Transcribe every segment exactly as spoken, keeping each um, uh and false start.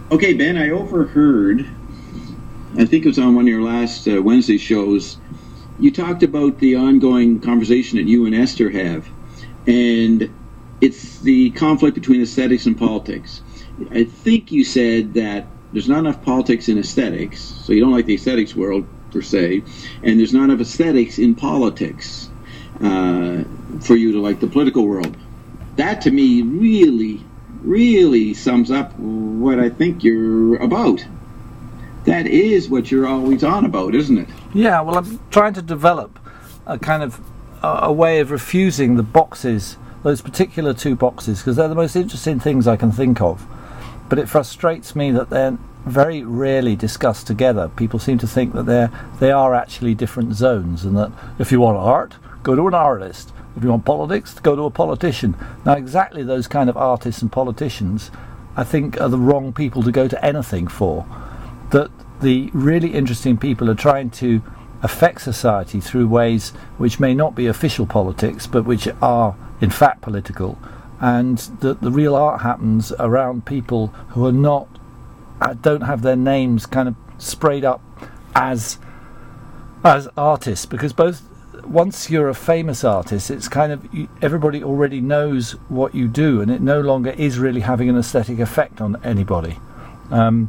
Okay, Ben, I overheard, I think it was on one of your last uh, Wednesday shows, you talked about the ongoing conversation that you and Esther have, and it's the conflict between aesthetics and politics. I think you said that there's not enough politics in aesthetics, so you don't like the aesthetics world per se, and there's not enough aesthetics in politics uh, for you to like the political world. That to me really, really sums up what I think you're about. That is what you're always on about, isn't it? Yeah, well, I'm trying to develop a kind of a, a way of refusing the boxes, those particular two boxes, because they're the most interesting things I can think of. But it frustrates me that they're very rarely discussed together. People seem to think that they're they are actually different zones, and that if you want art, go to an artist. If you want politics, go to a politician. Now, exactly those kind of artists and politicians, I think, are the wrong people to go to anything for. That the really interesting people are trying to affect society through ways which may not be official politics, but which are, in fact, political. And that the real art happens around people who are not, uh, don't have their names kind of sprayed up as as artists, because both once you're a famous artist, it's kind of you, everybody already knows what you do, and it no longer is really having an aesthetic effect on anybody. Um,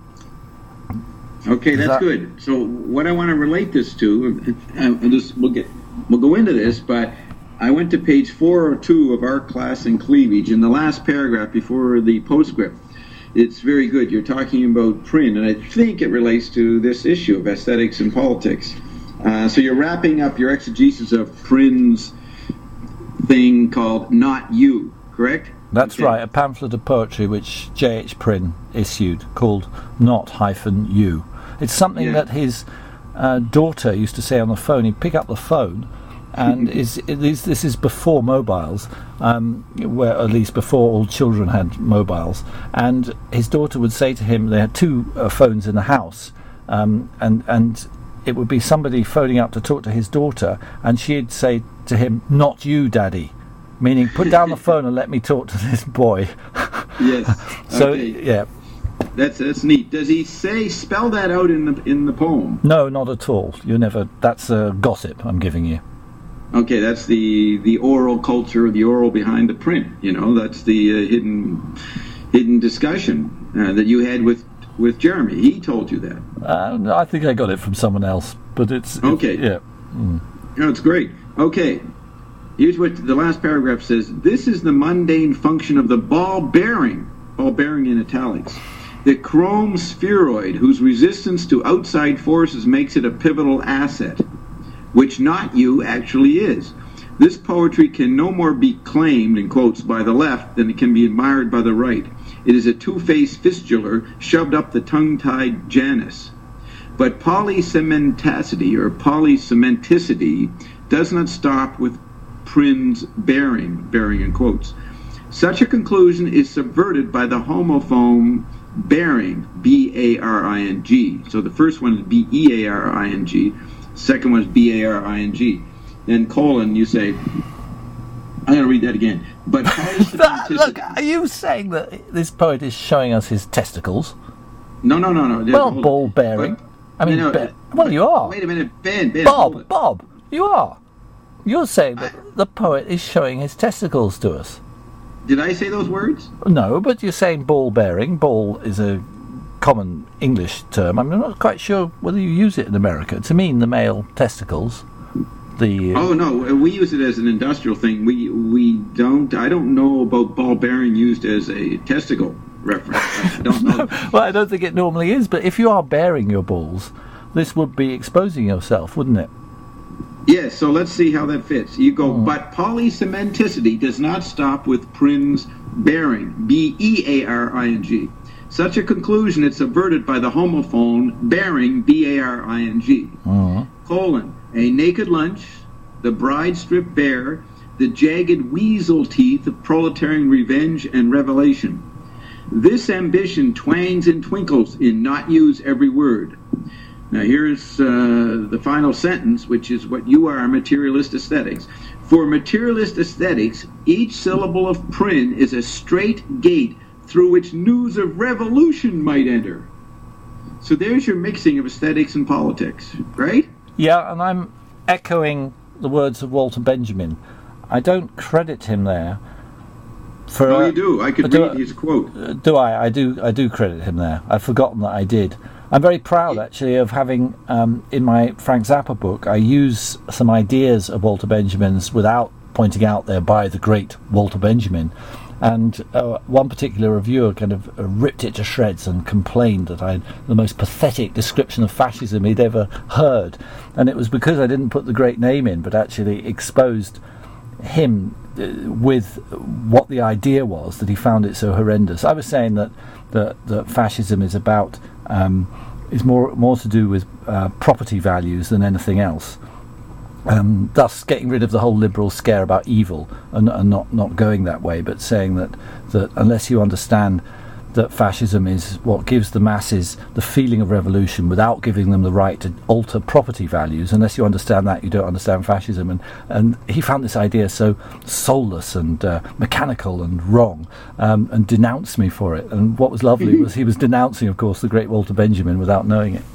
okay, that's that, good. So what I want to relate this to, uh, just we'll get we'll go into this, but I went to page four oh two of our class in cleavage, in the last paragraph before the postscript. It's very good. You're talking about Prynne, and I think it relates to this issue of aesthetics and politics. Uh, so you're wrapping up your exegesis of Prynne's thing called Not You, correct? That's okay. Right, a pamphlet of poetry which J H Prynne issued called Not hyphen You. It's something yeah. that his uh, daughter used to say on the phone. He'd pick up the phone, and is, it is, this is before mobiles, um, where at least before all children had mobiles. And his daughter would say to him, they had two uh, phones in the house, um, and and it would be somebody phoning up to talk to his daughter, and she'd say to him, "Not you, Daddy," meaning put down the phone and let me talk to this boy. Yes. So okay. yeah. That's that's neat. Does he say spell that out in the in the poem? No, not at all. You never. That's a gossip I'm giving you. Okay, that's the, the oral culture, the oral behind the print. You know, that's the uh, hidden hidden discussion uh, that you had with, with Jeremy. He told you that. Uh, I think I got it from someone else, but it's okay. It's, yeah, mm. No, it's great. Okay, here's what the last paragraph says. This is the mundane function of the ball bearing, ball bearing in italics, the chrome spheroid whose resistance to outside forces makes it a pivotal asset, which Not You actually is. This poetry can no more be claimed, in quotes, by the left than it can be admired by the right. It is a two-faced fistular shoved up the tongue-tied Janus. But polycementicity, or polycementicity, does not stop with Prynne's bearing, bearing in quotes. Such a conclusion is subverted by the homophone bearing, B A R I N G. So the first one is B E A R I N G. Second one is B A R I N G. Then colon, you say, I'm going to read that again. But look, are you saying that this poet is showing us his testicles? No, no, no, no. Well, ball bearing. But, I mean, no, no, be- well, you are. Wait a minute, Ben, Ben. Bob, Bob, you are. You're saying that I, the poet is showing his testicles to us. Did I say those words? No, but you're saying ball bearing. Ball is a common English term. I'm not quite sure whether you use it in America to mean the male testicles. The uh, oh no, we use it as an industrial thing. We we don't. I don't know about ball bearing used as a testicle reference. I don't know. No, well, I don't think it normally is. But if you are bearing your balls, this would be exposing yourself, wouldn't it? Yes. So let's see how that fits. You go, mm. But polycementicity does not stop with Prynne's bearing. B E A R I N G. Such a conclusion is subverted by the homophone bearing, B A R I N G. Uh-huh. Colon, a naked lunch, the bride stripped bare, the jagged weasel teeth of proletarian revenge and revelation. This ambition twangs and twinkles in Not You's every word. Now here's uh, the final sentence, which is what you are, materialist aesthetics. For materialist aesthetics, each syllable of Prynne is a straight gate through which news of revolution might enter. So there's your mixing of aesthetics and politics, right? Yeah, and I'm echoing the words of Walter Benjamin. I don't credit him there. For, oh, you do. I could do, read his quote. Do I? I do. I do credit him there. I've forgotten that I did. I'm very proud, actually, of having um, in my Frank Zappa book. I use some ideas of Walter Benjamin's without pointing out they're by the great Walter Benjamin. And uh, one particular reviewer kind of ripped it to shreds and complained that I had the most pathetic description of fascism he'd ever heard. And it was because I didn't put the great name in, but actually exposed him uh, with what the idea was, that he found it so horrendous. I was saying that that, that fascism is about um, is more more to do with uh, property values than anything else. Um, thus getting rid of the whole liberal scare about evil and, and not, not going that way, but saying that, that unless you understand that fascism is what gives the masses the feeling of revolution without giving them the right to alter property values, unless you understand that, you don't understand fascism. And, and he found this idea so soulless and uh, mechanical and wrong, um, and denounced me for it. And what was lovely was he was denouncing, of course, the great Walter Benjamin without knowing it.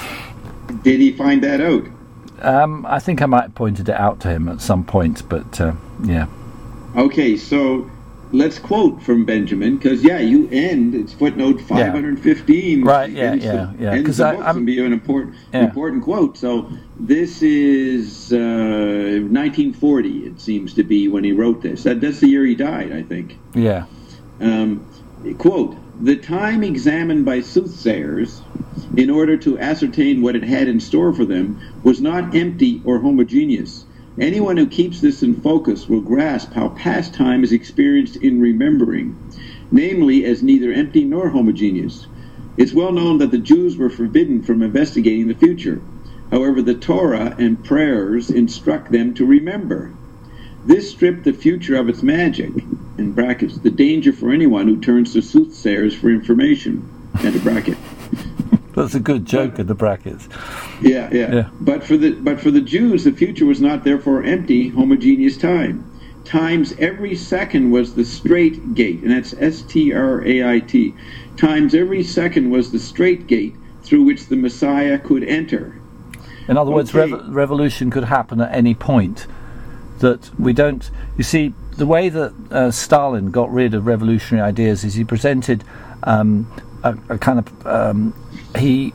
Did he find that out? Um, I think I might have pointed it out to him at some point, but uh, yeah. Okay, so let's quote from Benjamin, because yeah, you end, it's footnote five hundred fifteen. Yeah. Right, yeah, ends yeah, the, yeah. Ends the I, book I'm, and be an important, yeah. important quote. So this is uh, nineteen forty, it seems to be, when he wrote this. That, that's the year he died, I think. Yeah. Um, quote, "The time examined by soothsayers in order to ascertain what it had in store for them was not empty or homogeneous. Anyone who keeps this in focus will grasp how past time is experienced in remembering, namely as neither empty nor homogeneous. It's well known that the Jews were forbidden from investigating the future. However, the Torah and prayers instruct them to remember. This stripped the future of its magic," in brackets, "the danger for anyone who turns to soothsayers for information," end of bracket. That's a good joke in the brackets. Yeah, yeah, yeah. But for the but for the Jews, the future was not therefore empty, homogeneous time. Times every second was the straight gate, and that's S T R A I T. Times every second was the straight gate through which the Messiah could enter. In other words, okay. rev- revolution could happen at any point. That we don't. You see, the way that uh, Stalin got rid of revolutionary ideas is he presented um, a, a kind of um, he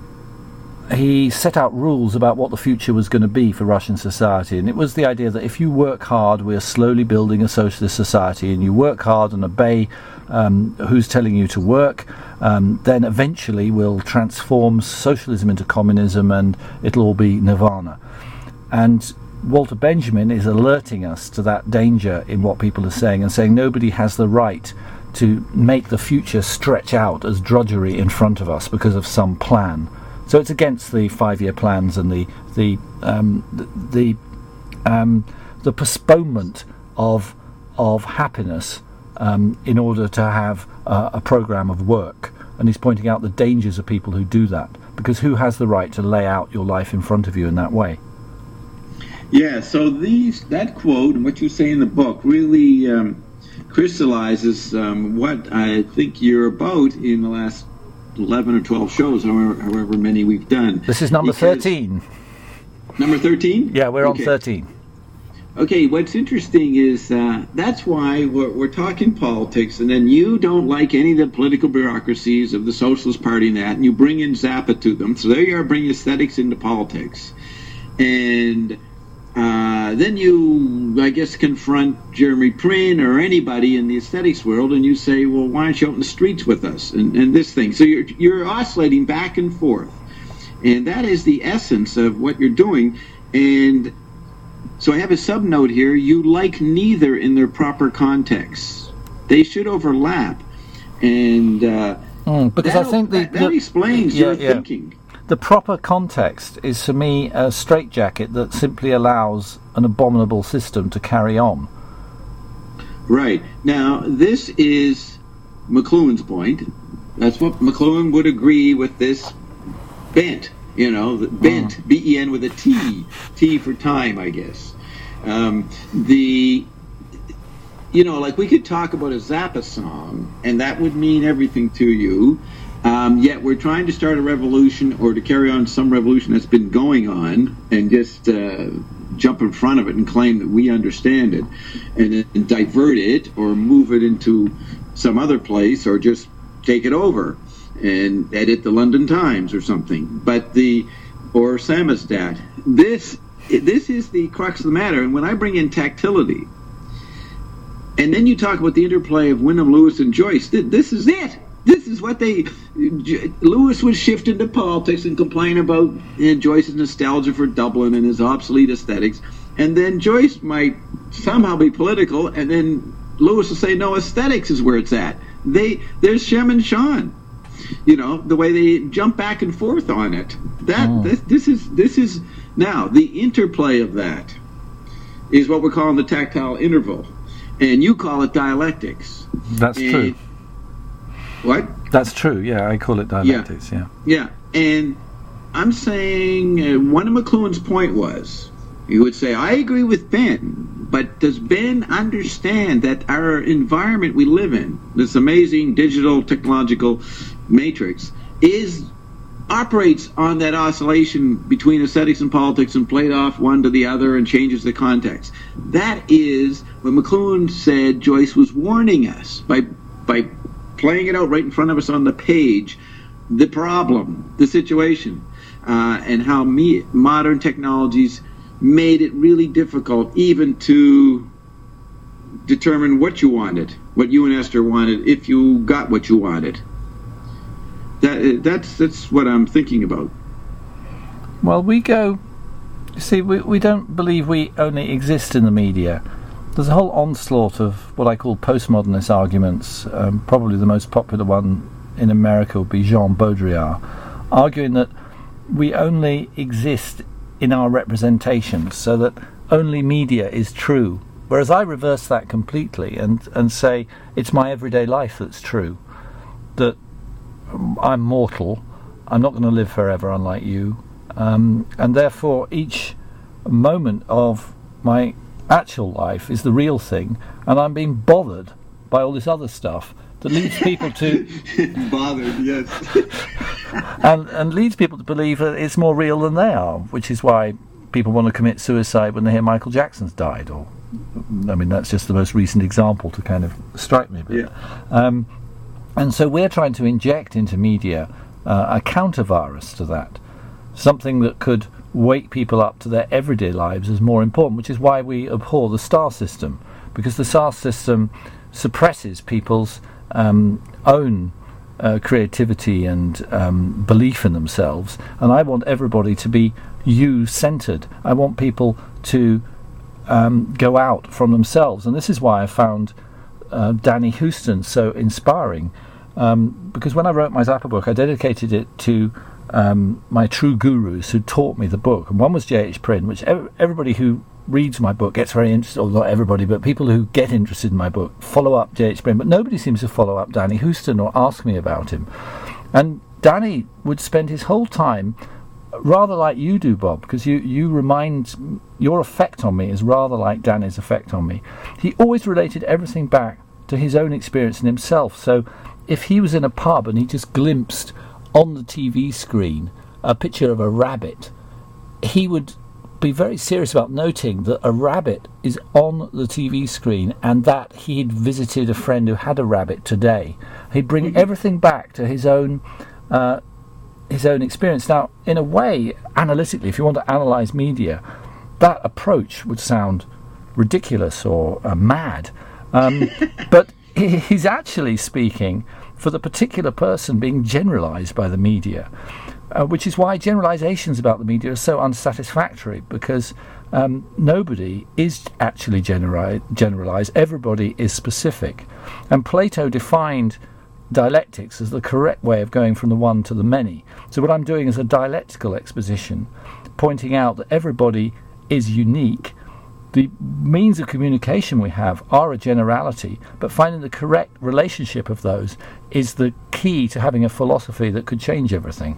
he set out rules about what the future was going to be for Russian society, and it was the idea that if you work hard, we are slowly building a socialist society, and you work hard and obey um, who's telling you to work, um, then eventually we'll transform socialism into communism, and it'll all be nirvana. And Walter Benjamin is alerting us to that danger in what people are saying, and saying nobody has the right to make the future stretch out as drudgery in front of us because of some plan. So it's against the five-year plans and the the um, the the, um, the postponement of of happiness um, in order to have uh, a program of work. And he's pointing out the dangers of people who do that, because who has the right to lay out your life in front of you in that way? Yeah, so these that quote and what you say in the book really um, crystallizes um, what I think you're about in the last eleven or twelve shows, however, however many we've done. This is number because thirteen. Number thirteen? Yeah, we're okay. on thirteen. Okay, what's interesting is uh, that's why we're, we're talking politics, and then you don't like any of the political bureaucracies of the Socialist Party and that, and you bring in Zappa to them. So there you are, bringing aesthetics into politics. And Uh, then you, I guess, confront Jeremy Prynne or anybody in the aesthetics world, and you say, well, why aren't you out in the streets with us, and, and this thing. So you're, you're oscillating back and forth. And that is the essence of what you're doing. And so I have a subnote here. You like neither in their proper contexts. They should overlap. And uh, mm, because I think the, that, that the, explains yeah, your yeah. thinking. The proper context is, for me, a straitjacket that simply allows an abominable system to carry on. Right. Now, this is McLuhan's point. That's what McLuhan would agree with this bent, you know, the bent, mm. B E N with a T, T for time, I guess. Um, the you know, like we could talk about a Zappa song, and that would mean everything to you. Um, yet we're trying to start a revolution or to carry on some revolution that's been going on, and just uh, jump in front of it and claim that we understand it, and then divert it or move it into some other place, or just take it over and edit the London Times or something. But the or Samizdat. This this is the crux of the matter. And when I bring in tactility, and then you talk about the interplay of Wyndham Lewis and Joyce, this is it. This is what they... Lewis would shift into politics and complain about you know, Joyce's nostalgia for Dublin and his obsolete aesthetics. And then Joyce might somehow be political, and then Lewis will say, no, aesthetics is where it's at. They There's Shem and Sean. You know, the way they jump back and forth on it. That oh. this, this is... this is Now, the interplay of that is what we're calling the tactile interval. And you call it dialectics. That's and, true. What? That's true, yeah, I call it dialectics, yeah. Yeah, yeah. And I'm saying uh, one of McLuhan's point was, he would say, I agree with Ben, but does Ben understand that our environment we live in, this amazing digital technological matrix, is operates on that oscillation between aesthetics and politics and played off one to the other and changes the context. That is what McLuhan said Joyce was warning us by by playing it out right in front of us on the page, the problem, the situation, uh, and how me, modern technologies made it really difficult even to determine what you wanted, what you and Esther wanted, if you got what you wanted. That that's that's what I'm thinking about. Well, we go. You see, we we don't believe we only exist in the media. There's a whole onslaught of what I call postmodernist arguments. Um, probably the most popular one in America would be Jean Baudrillard, arguing that we only exist in our representations, so that only media is true. Whereas I reverse that completely and and say it's my everyday life that's true. That I'm mortal, I'm not going to live forever unlike you, um, and therefore each moment of my actual life is the real thing, and I'm being bothered by all this other stuff that leads people to bothered, yes, and and leads people to believe that it's more real than they are, which is why people want to commit suicide when they hear Michael Jackson's died. Or, I mean, that's just the most recent example to kind of strike me. But, yeah. Um, And so we're trying to inject into media uh, a counter-virus to that, something that could wake people up to their everyday lives as more important, which is why we abhor the star system, because the star system suppresses people's um, own uh, creativity and um, belief in themselves. And I want everybody to be you-centered. I want people to um, go out from themselves. And this is why I found Uh, Danny Houston so inspiring, um, because when I wrote my Zappa book, I dedicated it to um, my true gurus who taught me the book, and one was J H Prynne, which ev- everybody who reads my book gets very interested, or not everybody, but people who get interested in my book follow up J H Prynne, but nobody seems to follow up Danny Houston or ask me about him. And Danny would spend his whole time rather like you do, Bob, because you, you remind, your effect on me is rather like Danny's effect on me. He always related everything back to his own experience in himself. So if he was in a pub and he just glimpsed on the T V screen a picture of a rabbit, he would be very serious about noting that a rabbit is on the T V screen and that he'd visited a friend who had a rabbit today. He'd bring everything back to his own uh, his own experience. Now, in a way, analytically, if you want to analyse media, that approach would sound ridiculous or uh, mad. Um, but he's actually speaking for the particular person being generalised by the media, uh, which is why generalisations about the media are so unsatisfactory, because um, nobody is actually generi- generalised. Everybody is specific. And Plato defined dialectics as the correct way of going from the one to the many. So what I'm doing is a dialectical exposition, pointing out that everybody is unique. The means of communication we have are a generality, but finding the correct relationship of those is the key to having a philosophy that could change everything.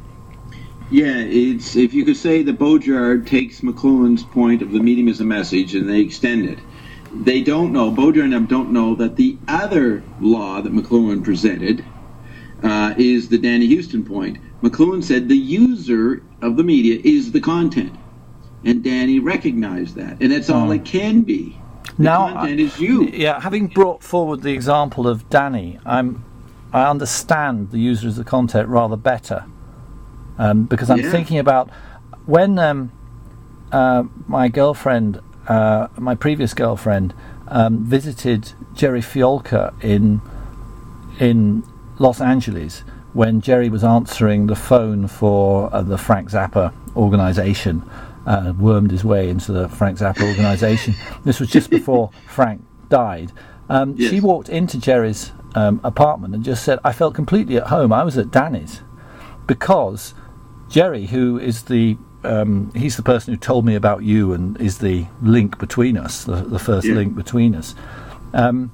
Yeah, it's, if you could say that Baudrillard takes McLuhan's point of the medium as a message and they extend it. they don't know, Baudry and them don't know that the other law that McLuhan presented uh, is the Danny Houston point. McLuhan said the user of the media is the content, and Danny recognized that, and that's all oh. it can be. The now, content is you. Yeah, having brought forward the example of Danny, I'm, I understand the user as the content rather better, um, because I'm yeah. thinking about when um, uh, my girlfriend, uh, my previous girlfriend, um, visited Jerry Fiolka in in Los Angeles when Jerry was answering the phone for uh, the Frank Zappa organisation. Uh, wormed his way into the Frank Zappa organisation. This was just before Frank died. Um, yes. She walked into Jerry's um, apartment and just said, I felt completely at home. I was at Danny's. Because Jerry, who is the, um, he's the person who told me about you and is the link between us, the, the first yeah. link between us, um,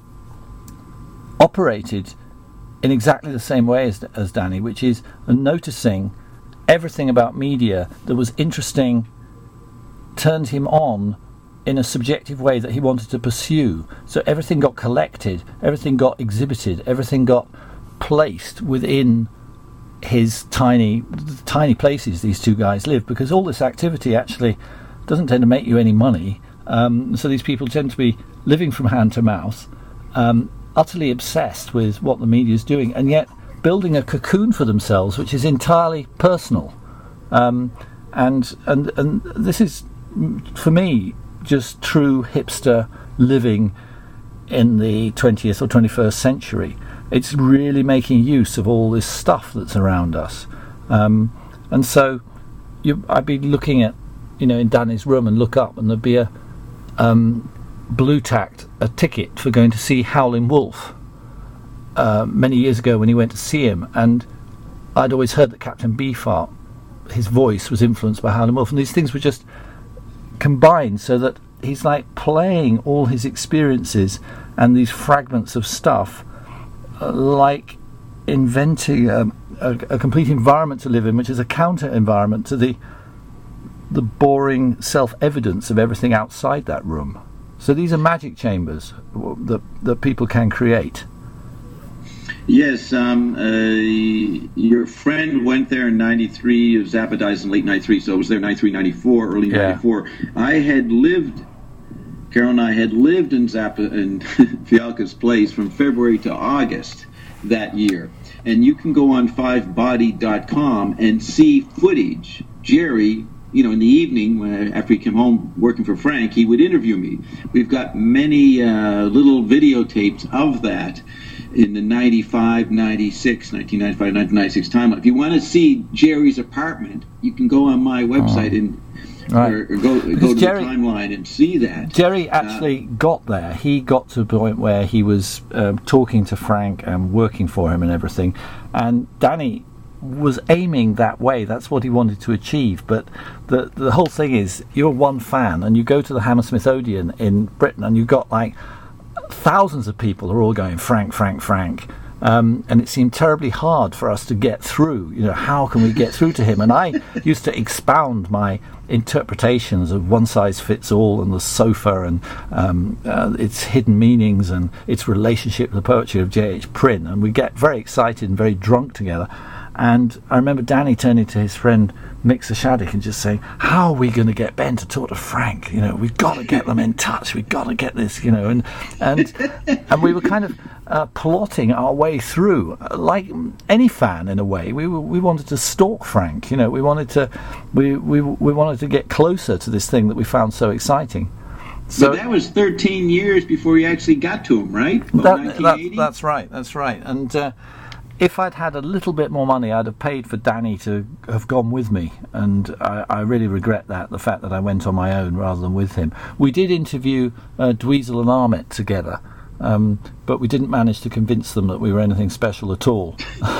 operated in exactly the same way as, as Danny, which is noticing everything about media that was interesting, turned him on in a subjective way that he wanted to pursue. So everything got collected, everything got exhibited, everything got placed within his tiny tiny places these two guys live, because all this activity actually doesn't tend to make you any money. Um, so these people tend to be living from hand to mouth, um, utterly obsessed with what the media is doing, and yet building a cocoon for themselves which is entirely personal. Um, and and and this is, for me, just true hipster living in the twentieth or twenty-first century. It's really making use of all this stuff that's around us. Um, and so you, I'd be looking at, you know, in Danny's room and look up and there'd be a um, blue tacked a ticket for going to see Howlin' Wolf uh, many years ago when he went to see him. And I'd always heard that Captain Beefheart, his voice was influenced by Howlin' Wolf, and these things were just combined so that he's like playing all his experiences and these fragments of stuff, uh, like inventing a, a, a complete environment to live in, which is a counter environment to the the boring self-evidence of everything outside that room. So these are magic chambers that that people can create. Yes, um, uh, your friend went there in ninety-three. Zappa dies in late ninety-three, so it was there ninety-three, ninety-four, early yeah. ninety-four. I had lived, Carol and I had lived in Zappa and Fialka's place from February to August that year. And you can go on five body dot com and see footage. Jerry, you know, in the evening, when, after he came home working for Frank, he would interview me. We've got many uh, little videotapes of that in the ninety-five, ninety-six, nineteen ninety-five, nineteen ninety-six timeline. If you want to see Jerry's apartment, you can go on my website oh. and right. or, or go, go to Jerry, the timeline and see that. Jerry actually uh, got there. He got to the point where he was um, talking to Frank and working for him and everything. And Danny was aiming that way. That's what he wanted to achieve. But the the whole thing is, you're one fan and you go to the Hammersmith Odeon in Britain and you've got like thousands of people are all going Frank, Frank, Frank, um, and it seemed terribly hard for us to get through. You know, how can we get through to him? And I used to expound my interpretations of one size fits all and the sofa and um, uh, its hidden meanings and its relationship to the poetry of J H Prynne, and we get very excited and very drunk together. And I remember Danny turning to his friend Mick Sashadic and just saying, how are we going to get Ben to talk to Frank? You know, we've got to get them in touch. We've got to get this, you know. And and and we were kind of uh, plotting our way through, like any fan in a way. We were, we wanted to stalk Frank, you know. We wanted to we, we we wanted to get closer to this thing that we found so exciting. So but that was thirteen years before you actually got to him, right? That, that, that's right. That's right. And Uh, if I'd had a little bit more money, I'd have paid for Danny to have gone with me, and I, I really regret that, the fact that I went on my own rather than with him. We did interview uh, Dweezil and Ahmet together, um, but we didn't manage to convince them that we were anything special at all.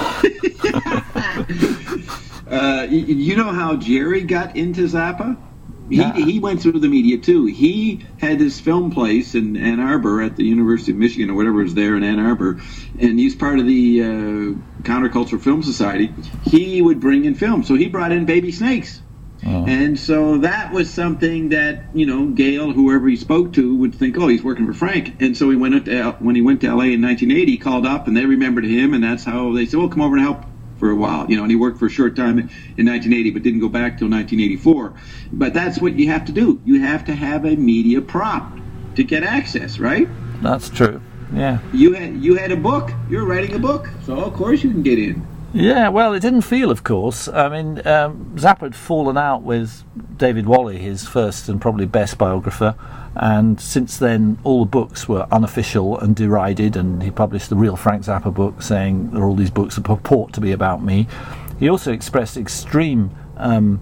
uh, you, you know how Jerry got into Zappa? He, yeah. he went through the media too. He had this film place in Ann Arbor at the University of Michigan or whatever was there in Ann Arbor, and he's part of the uh, Counterculture Film Society. He would bring in film, so he brought in Baby Snakes Oh. And so that was something that, you know, Gail, whoever he spoke to, would think, oh, he's working for Frank. And so he went to L- when he went to L A in nineteen eighty, he called up, and they remembered him, and that's how they said, well, come over and help for a while. You know, and he worked for a short time in nineteen eighty, but didn't go back till nineteen eighty-four. But that's what you have to do. You have to have a media prop to get access, right? That's true. Yeah. You had you had a book. You're writing a book, so of course you can get in. Yeah, well, it didn't feel, of course. I mean, um, Zappa had fallen out with David Wally, his first and probably best biographer, and since then all the books were unofficial and derided, and he published the Real Frank Zappa book saying there are all these books that purport to be about me. He also expressed extreme um,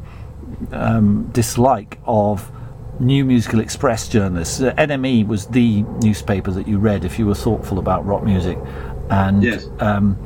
um, dislike of New Musical Express journalists. Uh, N M E was the newspaper that you read if you were thoughtful about rock music, and yes. um,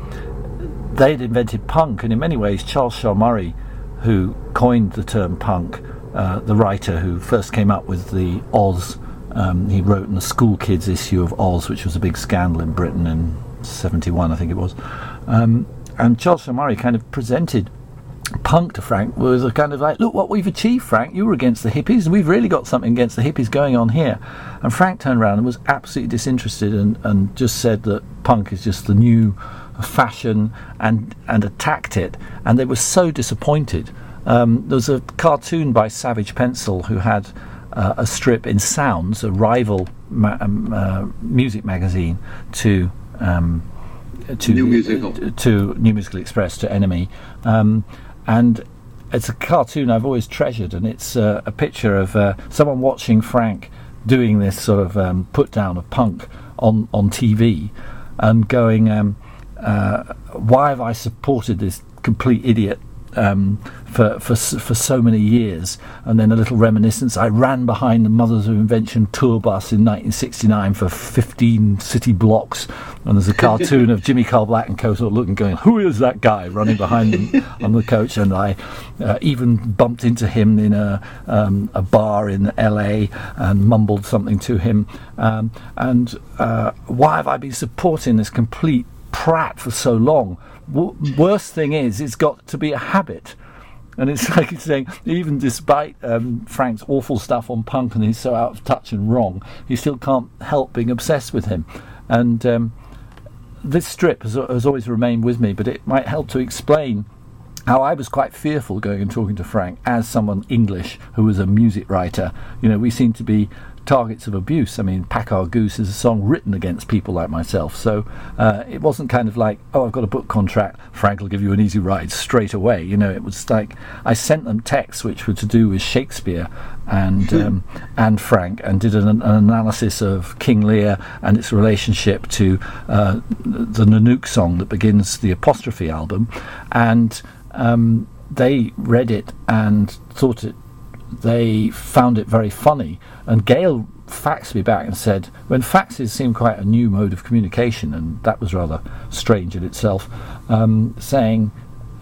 they'd invented punk, and in many ways Charles Shaw Murray, who coined the term punk, uh, the writer who first came up with the Oz, um, he wrote in the School Kids issue of Oz, which was a big scandal in Britain in seventy-one, I think it was, um, and Charles Shaw Murray kind of presented punk to Frank was a kind of like, look what we've achieved, Frank, you were against the hippies, we've really got something against the hippies going on here. And Frank turned around and was absolutely disinterested and, and just said that punk is just the new fashion, and and attacked it, and they were so disappointed. Um, there was a cartoon by Savage Pencil who had uh, a strip in Sounds, a rival ma- um, uh, music magazine to um, to New Musical uh, to New Musical Express, to N M E, um, and it's a cartoon I've always treasured, and it's uh, a picture of uh, someone watching Frank doing this sort of um, put down of punk on on T V and going, Um, Uh, why have I supported this complete idiot um, for, for for so many years? And then a little reminiscence. I ran behind the Mothers of Invention tour bus in nineteen sixty-nine for fifteen city blocks, and there's a cartoon of Jimmy Carl Black and co sort of looking, going, who is that guy running behind them on the coach? And I uh, even bumped into him in a um, a bar in L A and mumbled something to him. Um, and uh, why have I been supporting this complete prat for so long? W- worst thing is, it's got to be a habit, and it's like he's saying, even despite um, Frank's awful stuff on punk, and he's so out of touch and wrong, he still can't help being obsessed with him. And um, this strip has, has always remained with me, but it might help to explain how I was quite fearful going and talking to Frank as someone English who was a music writer. You know, we seem to be targets of abuse. I mean, Pack Our Goose is a song written against people like myself, so uh, it wasn't kind of like, oh, I've got a book contract, Frank will give you an easy ride straight away. You know, it was like I sent them texts which were to do with Shakespeare and um, and Frank, and did an, an analysis of King Lear and its relationship to uh, the Nanook song that begins the Apostrophe album, and um, they read it and thought it they found it very funny. And Gail faxed me back and said, when faxes seem quite a new mode of communication, and that was rather strange in itself, um, saying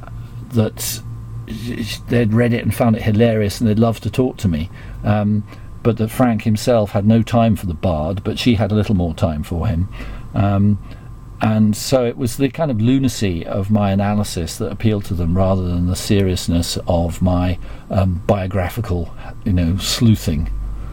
that they'd read it and found it hilarious and they'd love to talk to me, um, but that Frank himself had no time for the bard, but she had a little more time for him. Um, and so it was the kind of lunacy of my analysis that appealed to them, rather than the seriousness of my um, biographical, you know, sleuthing.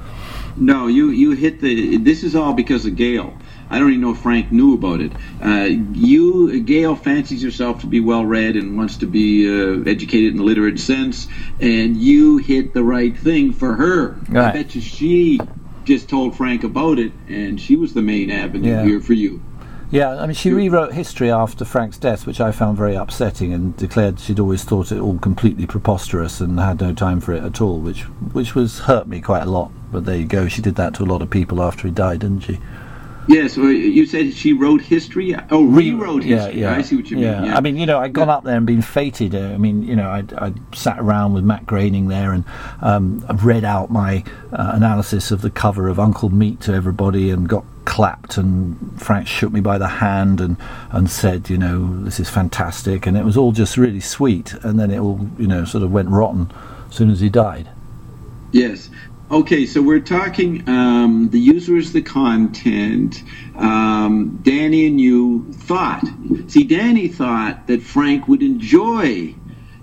No, you, you hit the... This is all because of Gail. I don't even know if Frank knew about it. Uh, you, Gail fancies herself to be well-read and wants to be uh, educated in the literate sense, and you hit the right thing for her. Right. I bet you she just told Frank about it, and she was the main avenue yeah. here for you. Yeah, I mean, she rewrote history after Frank's death, which I found very upsetting, and declared she'd always thought it all completely preposterous and had no time for it at all, which which was hurt me quite a lot. But there you go, she did that to a lot of people after he died, didn't she? Yes, well, you said she wrote history? Oh, rewrote yeah, history. Yeah, I see what you yeah. mean. Yeah. I mean, you know, I'd gone up there and been fated. Uh, I mean, you know, I'd, I'd sat around with Matt Groening there, and um, I've read out my uh, analysis of the cover of Uncle Meat to everybody, and got clapped, and Frank shook me by the hand and, and said, you know, this is fantastic, and it was all just really sweet, and then it all, you know, sort of went rotten as soon as he died. Yes. Okay, so we're talking um, the users, the content. Um, Danny and you thought. See, Danny thought that Frank would enjoy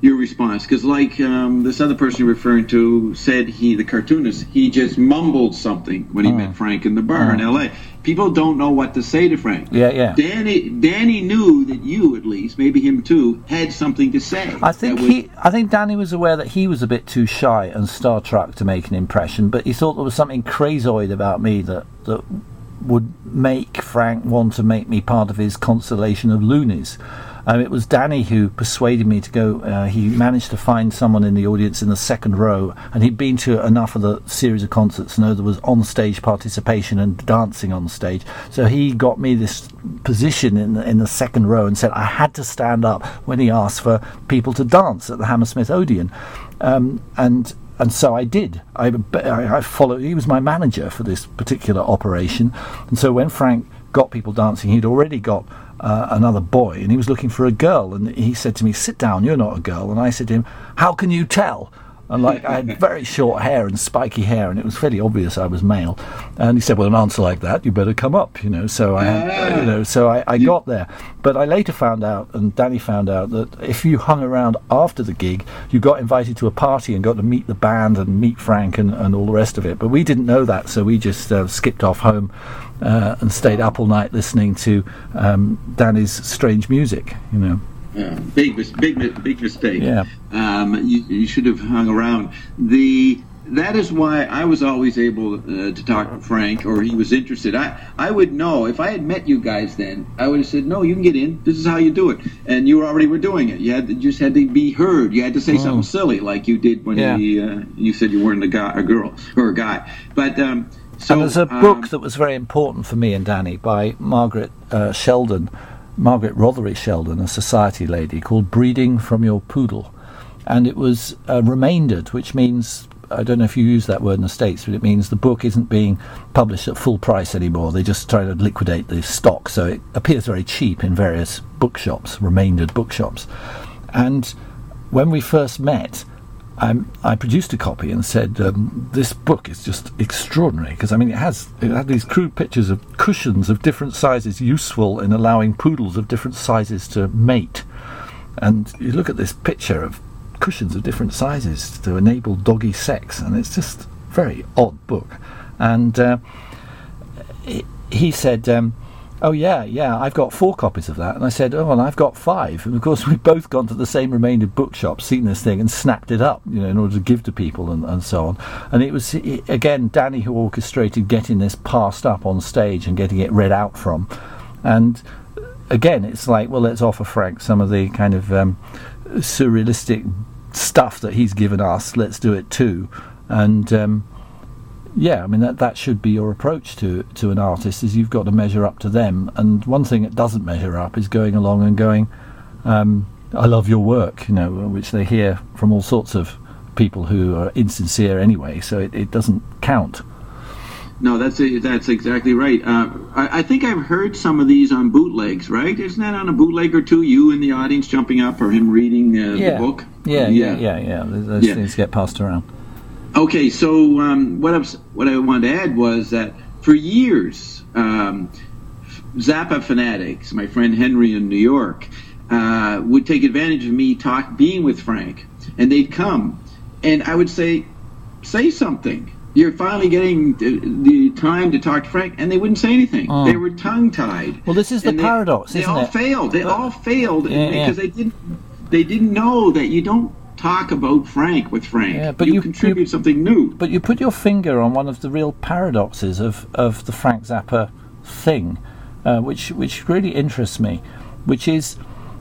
your response, because like um, this other person you're referring to said, he, the cartoonist, he just mumbled something when he oh. met Frank in the bar oh. in L A. People don't know what to say to Frank. Yeah, yeah. Danny, Danny knew that you, at least, maybe him too, had something to say. I think would... he, I think Danny was aware that he was a bit too shy and star-struck to make an impression, but he thought there was something crazoid about me that that would make Frank want to make me part of his constellation of loonies. Um, it was Danny who persuaded me to go. Uh, he managed to find someone in the audience in the second row, and he'd been to enough of the series of concerts to know there was on-stage participation and dancing on stage. So he got me this position in the, in the second row and said I had to stand up when he asked for people to dance at the Hammersmith Odeon. Um, and And so I did. I, I, I followed. He was my manager for this particular operation, and so when Frank got people dancing, he'd already got uh, another boy, and he was looking for a girl. And he said to me, "Sit down. You're not a girl." And I said to him, "How can you tell?" And like I had very short hair and spiky hair, and it was fairly obvious I was male. And he said, "Well, an answer like that, you better come up." You know, so I, had, you know, so I, I got there. But I later found out, and Danny found out, that if you hung around after the gig, you got invited to a party and got to meet the band and meet Frank and, and all the rest of it. But we didn't know that, so we just uh, skipped off home uh, and stayed up all night listening to um, Danny's strange music. You know. Yeah, big, big, big mistake. Yeah. Um, you, you should have hung around. The that is why I was always able uh, to talk to Frank, or he was interested. I I would know if I had met you guys then. I would have said, "No, you can get in. This is how you do it." And you already were doing it. You had to, you just had to be heard. You had to say oh. something silly like you did when yeah. he, uh, you said you weren't a guy, a girl, or a guy. But um, so and there's a book um, that was very important for me and Danny by Margaret uh, Sheldon. Margaret Rothery Sheldon, a society lady, called Breeding from Your Poodle. And it was uh, remaindered, which means, I don't know if you use that word in the States, but it means the book isn't being published at full price anymore. They just try to liquidate the stock, so it appears very cheap in various bookshops, remaindered bookshops. And when we first met, Um, I produced a copy and said, um, this book is just extraordinary, because I mean it has it had these crude pictures of cushions of different sizes useful in allowing poodles of different sizes to mate. And you look at this picture of cushions of different sizes to enable doggy sex, and it's just a very odd book. And uh, he, he said, um, oh yeah, yeah, I've got four copies of that. And I said, oh, well, I've got five. And of course, we've both gone to the same remaindered bookshop, seen this thing, and snapped it up, you know, in order to give to people and, and so on. And it was, it, again, Danny who orchestrated getting this passed up on stage and getting it read out from. And again, it's like, well, let's offer Frank some of the kind of um, surrealistic stuff that he's given us. Let's do it too. And um, yeah, I mean, that that should be your approach to to an artist, is you've got to measure up to them. And one thing that doesn't measure up is going along and going, um, I love your work, you know, which they hear from all sorts of people who are insincere anyway, so it, it doesn't count. No, that's a, that's exactly right. Uh, I, I think I've heard some of these on bootlegs, right? Isn't that on a bootleg or two, you in the audience jumping up, or him reading uh, yeah. the book? Yeah, yeah, yeah, yeah. yeah. Those yeah. things get passed around. Okay, so um, what I was, what I wanted to add was that for years, um, Zappa fanatics, my friend Henry in New York, uh, would take advantage of me talk being with Frank, and they'd come, and I would say, "Say something. You're finally getting the, the time to talk to Frank," and they wouldn't say anything. Oh. They were tongue-tied. Well, this is the and paradox, they, isn't they it? all failed. They but, all failed yeah, because yeah. they didn't. They didn't know that you don't talk about Frank with Frank. Yeah, but you, you contribute you, something new. But you put your finger on one of the real paradoxes of, of the Frank Zappa thing, uh, which which really interests me, which is,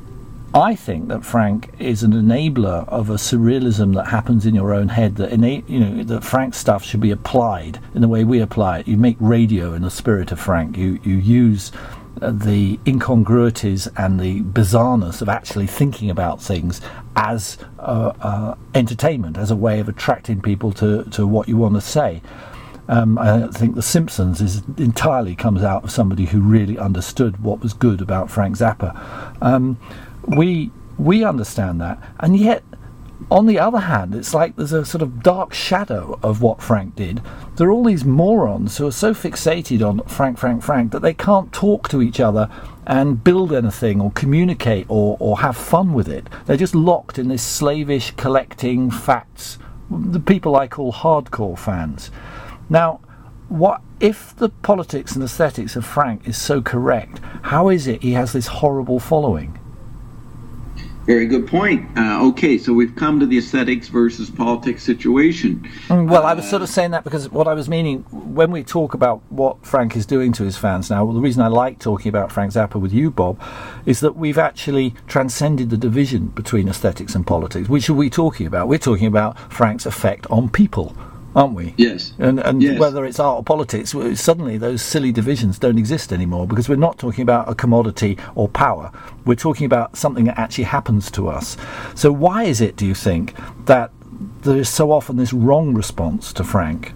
I think that Frank is an enabler of a surrealism that happens in your own head. That ina- you know that Frank stuff should be applied in the way we apply it. You make radio in the spirit of Frank. You you use Uh, the incongruities and the bizarreness of actually thinking about things as uh, uh, entertainment, as a way of attracting people to, to what you want to say. Um, I think The Simpsons is entirely comes out of somebody who really understood what was good about Frank Zappa. Um, we we understand that, and yet on the other hand, it's like there's a sort of dark shadow of what Frank did. There are all these morons who are so fixated on Frank, Frank, Frank that they can't talk to each other and build anything or communicate or, or have fun with it. They're just locked in this slavish collecting facts, the people I call hardcore fans. Now, what if the politics and aesthetics of Frank is so correct, how is it he has this horrible following? Very good point. Uh, okay, so we've come to the aesthetics versus politics situation. Mm, well, uh, I was sort of saying that because what I was meaning, when we talk about what Frank is doing to his fans now, well, the reason I like talking about Frank Zappa with you, Bob, is that we've actually transcended the division between aesthetics and politics. Which are we talking about? We're talking about Frank's effect on people, aren't we? Yes. And, and yes. whether it's art or politics, suddenly those silly divisions don't exist anymore, because we're not talking about a commodity or power. We're talking about something that actually happens to us. So why is it, do you think, that there is so often this wrong response to Frank?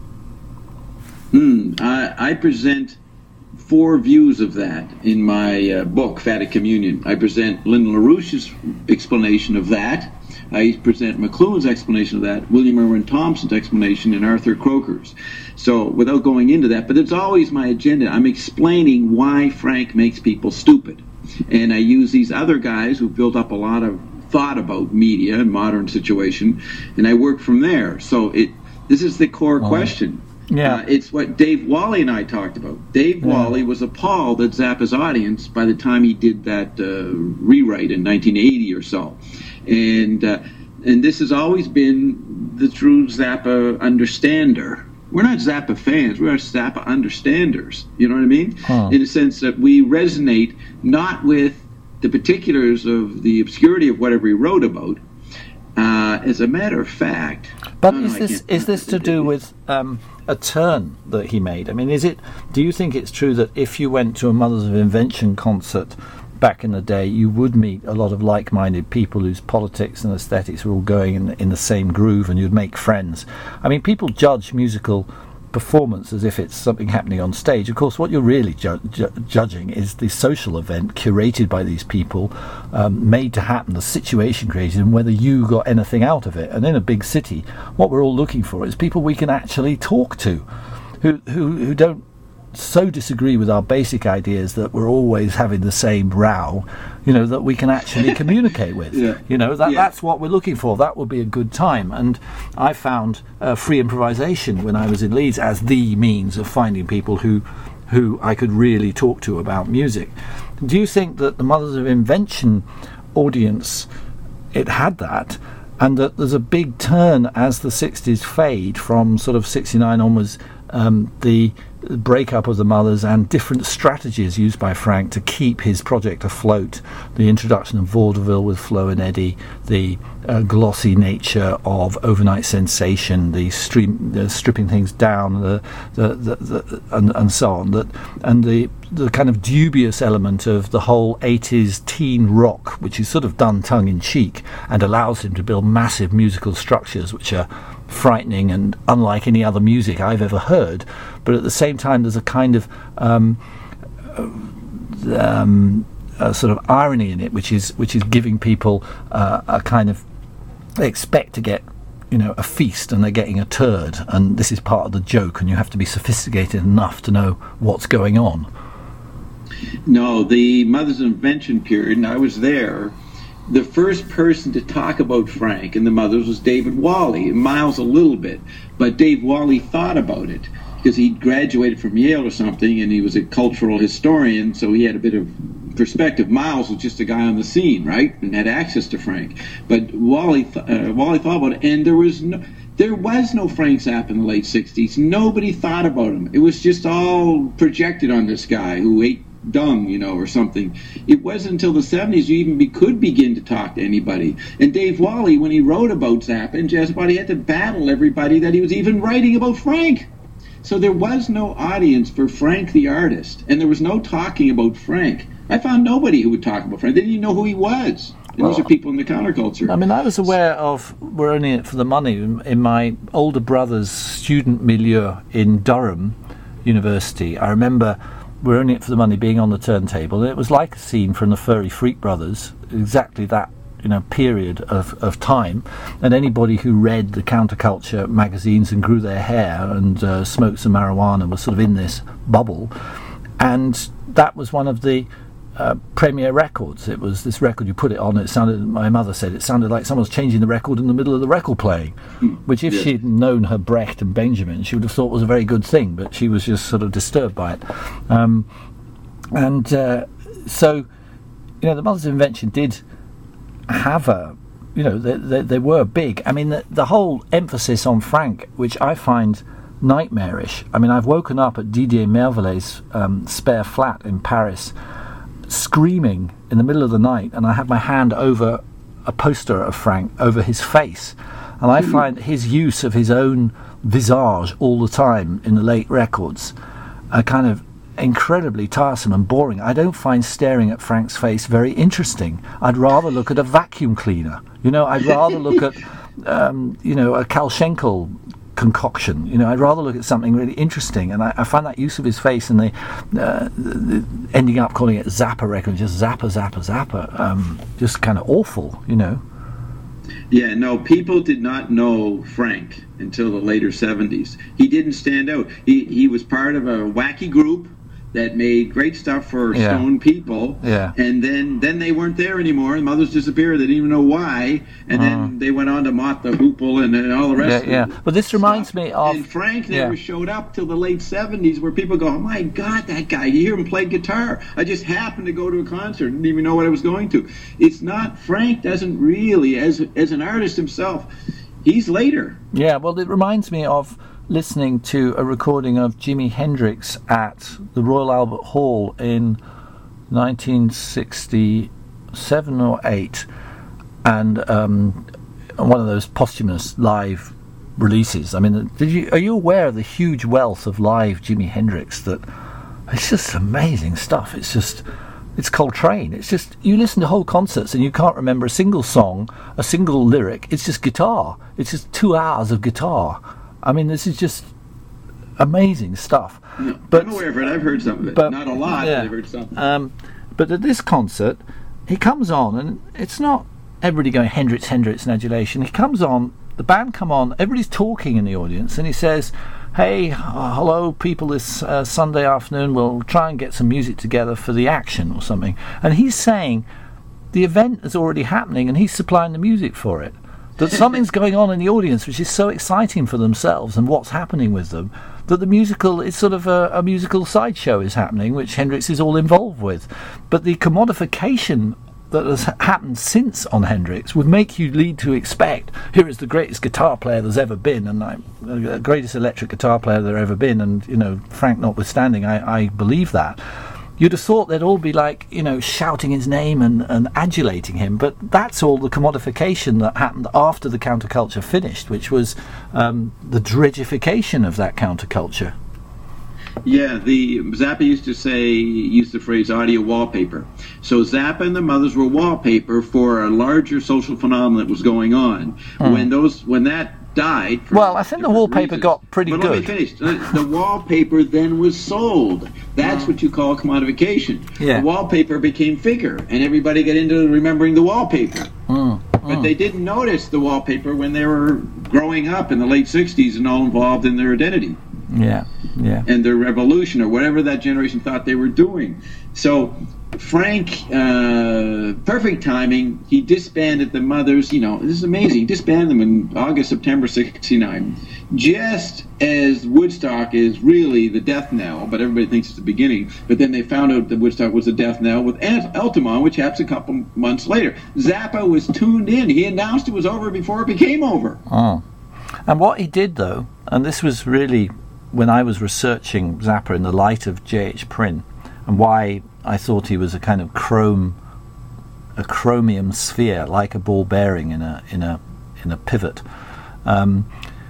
Hmm. I, I present four views of that in my uh, book, Fat at Communion. I present Lyndon LaRouche's explanation of that. I present McLuhan's explanation of that, William Irwin Thompson's explanation, and Arthur Croker's. So, without going into that, but it's always my agenda. I'm explaining why Frank makes people stupid. And I use these other guys who built up a lot of thought about media and modern situation, and I work from there. So, it this is the core oh. question. Yeah. Uh, it's what Dave Wally and I talked about. Dave yeah. Wally was appalled at Zappa's audience by the time he did that uh, rewrite in nineteen eighty or so. And uh, and this has always been the true Zappa understander. We're not Zappa fans, we're Zappa understanders. You know what I mean? Huh. In the sense that we resonate not with the particulars of the obscurity of whatever he wrote about. Uh, as a matter of fact... But is this is this to do with um, a turn that he made? I mean, is it? Do you think it's true that if you went to a Mothers of Invention concert back in the day, you would meet a lot of like-minded people whose politics and aesthetics were all going in, in the same groove, and you'd make friends? I mean, people judge musical performance as if it's something happening on stage. Of course, what you're really ju- ju- judging is the social event curated by these people, um, made to happen, the situation created, and whether you got anything out of it. And in a big city, what we're all looking for is people we can actually talk to, who who, who don't so disagree with our basic ideas that we're always having the same row, you know, that we can actually communicate with. Yeah. You know, that yeah. that's what we're looking for. That would be a good time. And I found uh, free improvisation when I was in Leeds as the means of finding people who who I could really talk to about music. Do you think that the Mothers of Invention audience, it had that, and that there's a big turn as the sixties fade from sort of sixty-nine onwards, um, the breakup of the Mothers and different strategies used by Frank to keep his project afloat, the introduction of vaudeville with Flo and Eddie, the uh, glossy nature of Overnight Sensation, the stream, uh, stripping things down, the, the, the, the and, and so on, that and the the kind of dubious element of the whole eighties teen rock, which is sort of done tongue-in-cheek and allows him to build massive musical structures which are frightening and unlike any other music I've ever heard, but at the same time there's a kind of um, um, a sort of irony in it, which is which is giving people uh, a kind of, they expect to get, you know, a feast and they're getting a turd, and this is part of the joke, and you have to be sophisticated enough to know what's going on. No, the Mothers of Invention period, and I was there, the first person to talk about Frank and the Mothers was David Wally, and Miles a little bit, but Dave Wally thought about it because he graduated from Yale or something, and he was a cultural historian, so he had a bit of perspective. Miles was just a guy on the scene, right, and had access to Frank. But Wally, th- uh, Wally thought about it, and there was no, there was no Frank Zappa in the late sixties. Nobody thought about him. It was just all projected on this guy who ate dung, you know, or something. It wasn't until the seventies you even be, could begin to talk to anybody. And Dave Wally, when he wrote about Zappa and Jazzbot, he had to battle everybody that he was even writing about Frank. So there was no audience for Frank the artist, and there was no talking about Frank. I found nobody who would talk about Frank. They didn't even know who he was. And well, those are people in the counterculture. I mean, I was aware of We're Only In It For The Money in my older brother's student milieu in Durham University. I remember We're Only In It For The Money being on the turntable, and it was like a scene from the Furry Freak Brothers, exactly that you know period of, of time, and anybody who read the counterculture magazines and grew their hair and uh, smoked some marijuana was sort of in this bubble, and that was one of the uh, premier records. It was this record, you put it on, it sounded, my mother said, it sounded like someone was changing the record in the middle of the record playing, mm. which if yes. she'd known her Brecht and Benjamin, she would have thought was a very good thing, but she was just sort of disturbed by it. Um, and uh, so, you know, the Mothers of Invention did have a, you know, they, they, they were big. I mean, the, the whole emphasis on Frank, which I find nightmarish. I mean, I've woken up at Didier Mervelet's um, spare flat in Paris, screaming in the middle of the night, and I have my hand over a poster of Frank over his face, and I find his use of his own visage all the time in the late records a kind of incredibly tiresome and boring. I don't find staring at Frank's face very interesting. I'd rather look at a vacuum cleaner. You know, I'd rather look at, um, you know, a Kalshenko concoction. You know, I'd rather look at something really interesting. And I, I find that use of his face and the, uh, the ending up calling it Zappa record, just Zappa, Zappa, Zappa, um, just kind of awful, you know. Yeah, no, people did not know Frank until the later seventies. He didn't stand out. He he was part of a wacky group that made great stuff for yeah. stone people, yeah. and then, then they weren't there anymore. The Mothers disappeared. They didn't even know why, and uh. then they went on to Mott the Hoople and, and all the rest yeah, of it. Yeah, but this reminds stuff. me of... And Frank never yeah. showed up till the late seventies, where people go, oh my God, that guy, you hear him play guitar. I just happened to go to a concert, didn't even know what I was going to. It's not, Frank doesn't really, as as an artist himself, he's later. Yeah, well, it reminds me of listening to a recording of Jimi Hendrix at the Royal Albert Hall in nineteen sixty-seven or eight, and um, one of those posthumous live releases. I mean, did you are you aware of the huge wealth of live Jimi Hendrix? That it's just amazing stuff. It's just it's Coltrane. It's just, you listen to whole concerts and you can't remember a single song, a single lyric. It's just guitar. It's just two hours of guitar. I mean, this is just amazing stuff. No, but, I'm aware of it. I've heard some of it. But, not a lot, yeah, but I've heard some. Um, but at this concert, he comes on, and it's not everybody going Hendrix, Hendrix, and adulation. He comes on, the band come on, everybody's talking in the audience, and he says, hey, uh, hello, people, this uh, Sunday afternoon, we'll try and get some music together for the action or something. And he's saying the event is already happening, and he's supplying the music for it. That something's going on in the audience which is so exciting for themselves and what's happening with them, that the musical, it's sort of a, a musical sideshow is happening, which Hendrix is all involved with. But the commodification that has happened since on Hendrix would make you lead to expect, here is the greatest guitar player there's ever been, and I, the greatest electric guitar player there ever been, and, you know, Frank notwithstanding, I, I believe that. You'd have thought they'd all be like, you know, shouting his name and, and adulating him, but that's all the commodification that happened after the counterculture finished, which was um, the dredgification of that counterculture. Yeah, the Zappa used to say, used the phrase audio wallpaper. So Zappa and the Mothers were wallpaper for a larger social phenomenon that was going on. Mm. When those, when that died. Well, I think the wallpaper reasons. got pretty but good. Let me finish. The wallpaper then was sold. That's mm. what you call commodification. Yeah. The wallpaper became figure, and everybody got into remembering the wallpaper. Mm. But mm. they didn't notice the wallpaper when they were growing up in the late sixties and all involved in their identity. Yeah, yeah. And their revolution, or whatever that generation thought they were doing. So Frank, uh, perfect timing, he disbanded the Mothers, you know, this is amazing, he disbanded them in August, September sixty-nine, just as Woodstock is really the death knell, but everybody thinks it's the beginning, but then they found out that Woodstock was the death knell with Altamont, which happens a couple months later. Zappa was tuned in, he announced it was over before it became over. Oh. And what he did, though, and this was really when I was researching Zappa in the light of J H Prynne, and why I thought he was a kind of chrome, a chromium sphere, like a ball bearing in a in a in a pivot, um,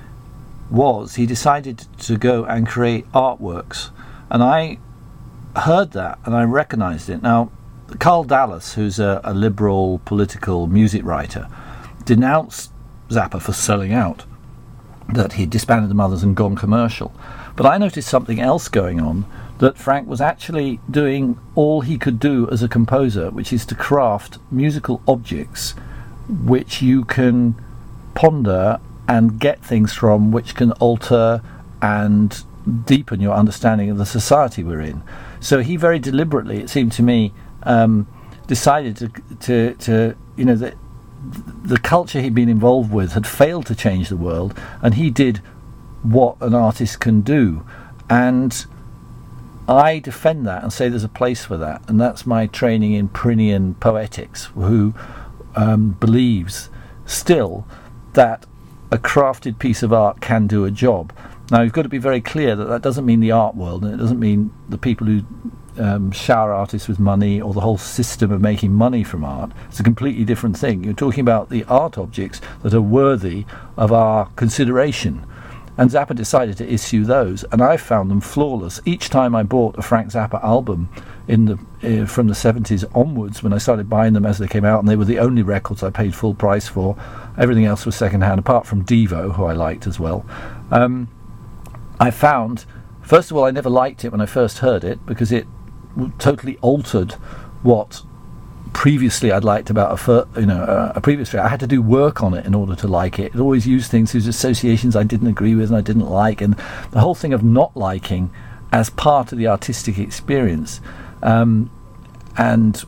was he decided to go and create artworks, and I heard that and I recognised it. Now, Carl Dallas, who's a, a liberal political music writer, denounced Zappa for selling out, that he disbanded the Mothers and gone commercial. But I noticed something else going on, that Frank was actually doing all he could do as a composer, which is to craft musical objects which you can ponder and get things from, which can alter and deepen your understanding of the society we're in. So he very deliberately, it seemed to me, um, decided to, to, to, you know, that the culture he'd been involved with had failed to change the world, and he did what an artist can do. And I defend that and say there's a place for that, and that's my training in Prinian poetics, who um, believes still that a crafted piece of art can do a job. Now, you've got to be very clear that that doesn't mean the art world, and it doesn't mean the people who um, shower artists with money or the whole system of making money from art. It's a completely different thing. You're talking about the art objects that are worthy of our consideration. And Zappa decided to issue those, and I found them flawless. Each time I bought a Frank Zappa album in the uh, from the seventies onwards, when I started buying them as they came out, and they were the only records I paid full price for. Everything else was second-hand, apart from Devo, who I liked as well. Um, I found, first of all, I never liked it when I first heard it, because it w- totally altered what previously I'd liked about a fir- you know uh, a previous record. I had to do work on it in order to like it. It always used things whose associations I didn't agree with and I didn't like, and the whole thing of not liking as part of the artistic experience. Um, and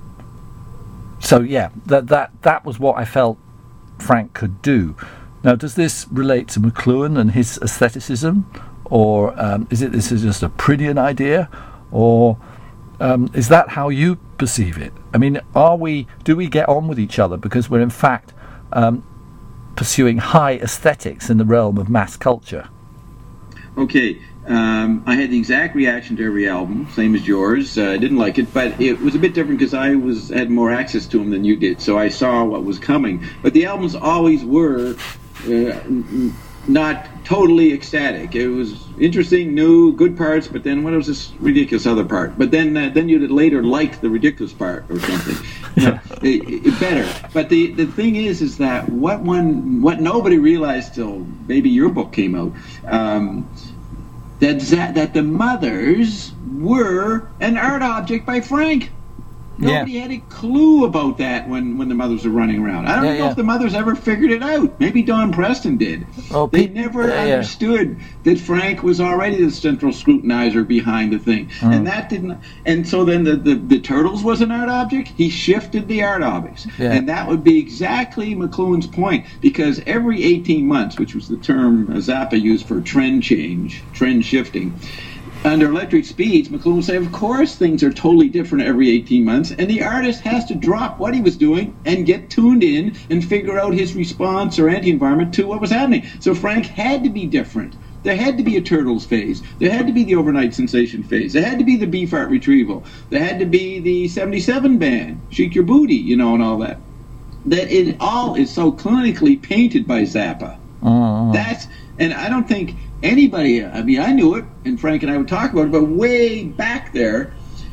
so yeah, that that that was what I felt Frank could do. Now, does this relate to McLuhan and his aestheticism, or um, is it this is just a Prinian idea, or um, is that how you perceive it? I mean, are we do we get on with each other because we're in fact um, pursuing high aesthetics in the realm of mass culture? Okay, um, I had the exact reaction to every album, same as yours. Uh, I didn't like it, but it was a bit different because I was had more access to them than you did, so I saw what was coming. But the albums always were uh, not totally ecstatic. It was interesting, new, good parts, but then what was this ridiculous other part? But then uh, then you'd later like the ridiculous part or something. You know, it, it, better. But the, the thing is, is that what one what nobody realized till maybe your book came out, um, that that the mothers were an art object by Frank. Nobody yeah. had a clue about that when, when the mothers were running around. I don't yeah, know yeah. if the mothers ever figured it out. Maybe Don Preston did. Oh, they pe- never yeah, understood yeah. that Frank was already the central scrutinizer behind the thing. Mm. And that didn't. And so then the, the, the Turtles was an art object. He shifted the art objects. Yeah. And that would be exactly McLuhan's point, because every eighteen months, which was the term Zappa used for trend change, trend shifting, under Electric Speeds, McLuhan would say, of course things are totally different every eighteen months, and the artist has to drop what he was doing and get tuned in and figure out his response or anti-environment to what was happening. So Frank had to be different. There had to be a Turtles phase. There had to be the Overnight Sensation phase. There had to be the Beefheart Retrieval. There had to be the seventy-seven band, Shake Your Booty, you know, and all that. That it all is so clinically painted by Zappa. Uh-huh. That's, and I don't think anybody, I mean, I knew it, and Frank and I would talk about it, but way back there,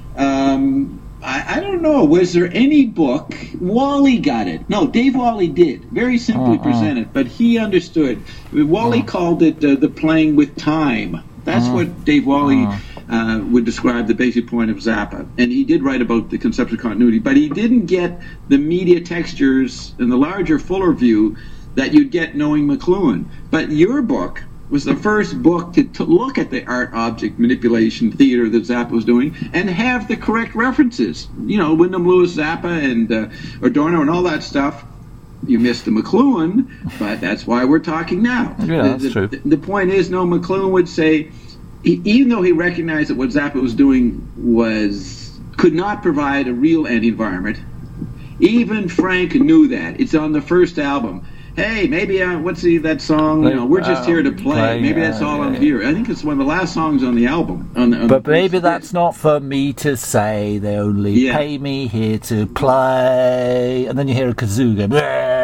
um, I, I don't know, was there any book? Wally got it. No, Dave Wally did. Very simply uh-uh. presented, but he understood. Wally uh-huh. called it uh, the playing with time. That's uh-huh. what Dave Wally uh-huh. uh, would describe the basic point of Zappa. And he did write about the conceptual continuity, but he didn't get the media textures and the larger, fuller view that you'd get knowing McLuhan. But your book was the first book to, to look at the art object manipulation theater that Zappa was doing and have the correct references. You know, Wyndham Lewis, Zappa, and uh, Adorno and all that stuff. You missed the McLuhan, but that's why we're talking now. Yeah, the, that's the, true. The, the point is, no, McLuhan would say, he, even though he recognized that what Zappa was doing was could not provide a real anti-environment, even Frank knew that. It's on the first album. Hey, maybe uh, what's the, that song? You know, we're just here to play. play maybe that's all uh, on here. I think it's one of the last songs on the album. On the, on but the maybe that's not for me to say. They only yeah. pay me here to play. And then you hear a kazoo go.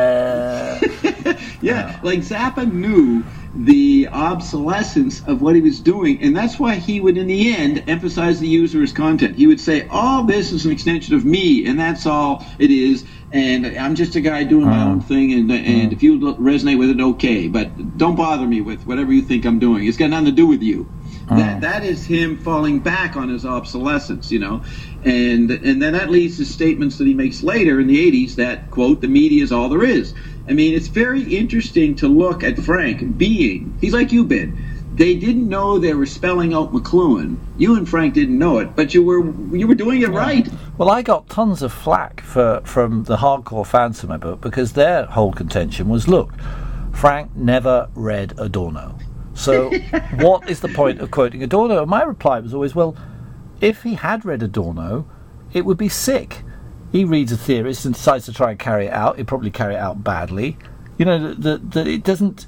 yeah, like Zappa knew the obsolescence of what he was doing, and that's why he would, in the end, emphasize the user's content. He would say, all this is an extension of me, and that's all it is, and I'm just a guy doing my uh, own thing, and and uh, if you resonate with it, okay, but don't bother me with whatever you think I'm doing. It's got nothing to do with you. Mm. That that is him falling back on his obsolescence, you know, and and then that leads to statements that he makes later in the eighties that, quote, the media is all there is. I mean, it's very interesting to look at Frank being, he's like you, Ben. They didn't know they were spelling out McLuhan. You and Frank didn't know it, but you were you were doing it right. Well, I got tons of flack for from the hardcore fans of my book because their whole contention was, look, Frank never read Adorno. So what is the point of quoting Adorno? And my reply was always, well, if he had read Adorno, it would be sick. He reads a theorist and decides to try and carry it out. He'd probably carry it out badly. You know, that that it doesn't...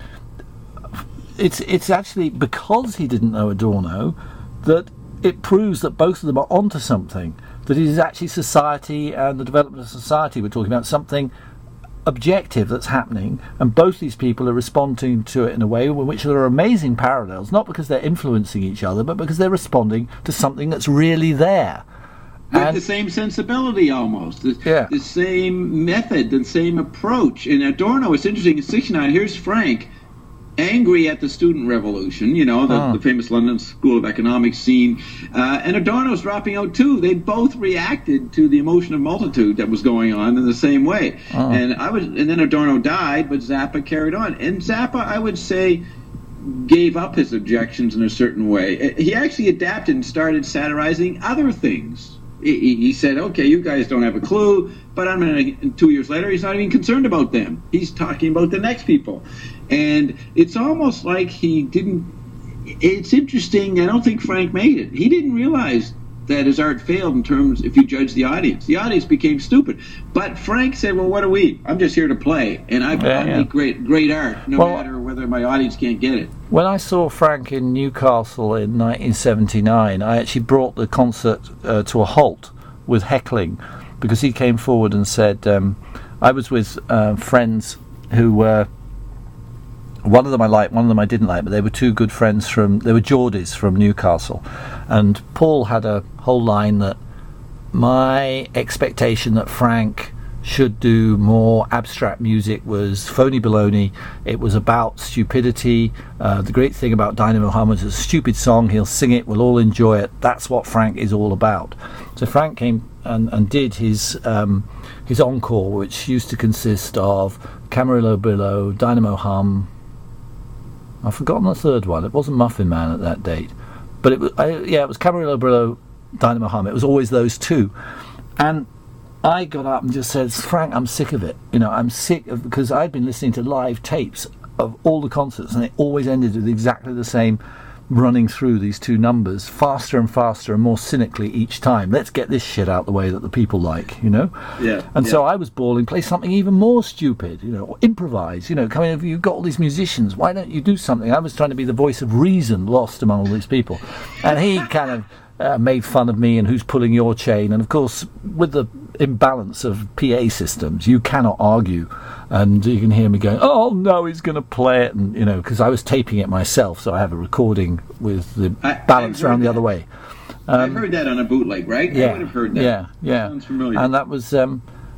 It's it's actually because he didn't know Adorno that it proves that both of them are onto something. That it is actually society and the development of society. We're talking about something objective that's happening, and both these people are responding to it in a way in which there are amazing parallels, not because they're influencing each other, but because they're responding to something that's really there. With and, the same sensibility almost, the, yeah. the same method, the same approach. And Adorno, it's interesting, in sixty-nine, here's Frank, angry at the student revolution, you know, the, oh. the famous London School of Economics scene, uh, and Adorno's dropping out too. They both reacted to the emotion of multitude that was going on in the same way. Oh. And I was, and then Adorno died, but Zappa carried on. And Zappa, I would say, gave up his objections in a certain way. He actually adapted and started satirizing other things. He, he said, okay, you guys don't have a clue, but I'm gonna, two years later, he's not even concerned about them. He's talking about the next people. And it's almost like he didn't... It's interesting, I don't think Frank made it. He didn't realize that his art failed in terms, if you judge the audience. The audience became stupid. But Frank said, well, what are we? I'm just here to play, and I, yeah, I yeah. make great, great art, no well, matter whether my audience can't get it. When I saw Frank in Newcastle in nineteen seventy-nine, I actually brought the concert uh, to a halt with heckling, because he came forward and said, um, I was with uh, friends who were... One of them I liked, one of them I didn't like, but they were two good friends from, they were Geordies from Newcastle. And Paul had a whole line that my expectation that Frank should do more abstract music was phony baloney. It was about stupidity. Uh, the great thing about Dynamo Hum is it's a stupid song, he'll sing it, we'll all enjoy it. That's what Frank is all about. So Frank came and, and did his um, his encore, which used to consist of Camarillo Brillo, Dynamo Hum, I've forgotten the third one. It wasn't Muffin Man at that date, but it was I, yeah, it was Camarillo Brillo, Dynamo Hum. It was always those two, and I got up and just said, "Frank, I'm sick of it. You know, I'm sick of because I'd been listening to live tapes of all the concerts, and it always ended with exactly the same, running through these two numbers faster and faster and more cynically each time. Let's get this shit out the way that the people like, you know." Yeah. And yeah. so I was bawling, play something even more stupid, you know, or improvise, you know, coming over, you've got all these musicians, why don't you do something? I was trying to be the voice of reason lost among all these people. And he kind of uh, made fun of me and who's pulling your chain. And of course, with the imbalance of P A systems, you cannot argue. And you can hear me going, oh no, he's going to play it, and you know, because I was taping it myself, so I have a recording with the I, balance around the other way. Um, I've heard that on a bootleg, right? Yeah, I would have heard that. Yeah, yeah. Sounds familiar. And that was, um,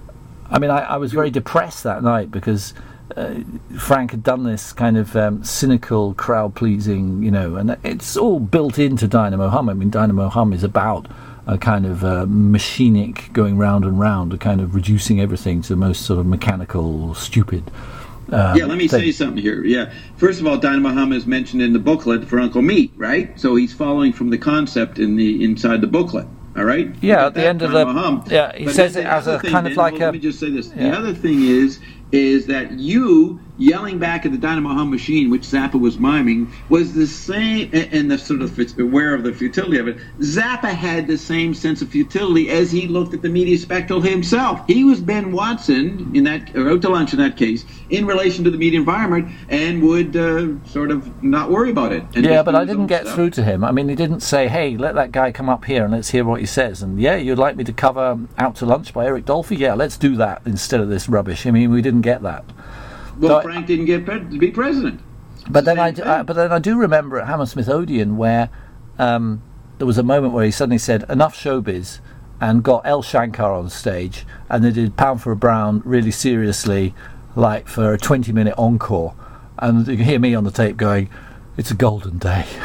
I mean, I, I was very depressed that night because uh, Frank had done this kind of um, cynical, crowd-pleasing, you know, and it's all built into Dynamo Hum. I mean, Dynamo Hum is about a kind of uh, machinic going round and round, a kind of reducing everything to the most sort of mechanical, stupid. Um, yeah, let me thing. say something here. Yeah, first of all, Dynamo Hum is mentioned in the booklet for Uncle Meat, right? So he's following from the concept in the inside the booklet. All right. Yeah, at the end of the hum. yeah, he but says it as a thing, kind of then, like well, a. Let me just say this. Yeah. The other thing is, is that you yelling back at the Dynamo Hum machine, which Zappa was miming, was the same, and the sort of aware of the futility of it. Zappa had the same sense of futility as he looked at the media spectacle himself. He was Ben Watson in that, or Out to Lunch in that case, in relation to the media environment, and would uh, sort of not worry about it. Yeah, but I didn't get stuff. through to him. I mean, he didn't say, "Hey, let that guy come up here and let's hear what he says." And yeah, you'd like me to cover Out to Lunch by Eric Dolphy? Yeah, let's do that instead of this rubbish. I mean, we didn't get that. Well, so Frank I, didn't get to be president. But then I, do, I, but then I do remember at Hammersmith Odeon where um, there was a moment where he suddenly said, "Enough showbiz," and got El Shankar on stage, and they did Pound for a Brown really seriously, like for a twenty-minute encore, and you can hear me on the tape going, "It's a golden day."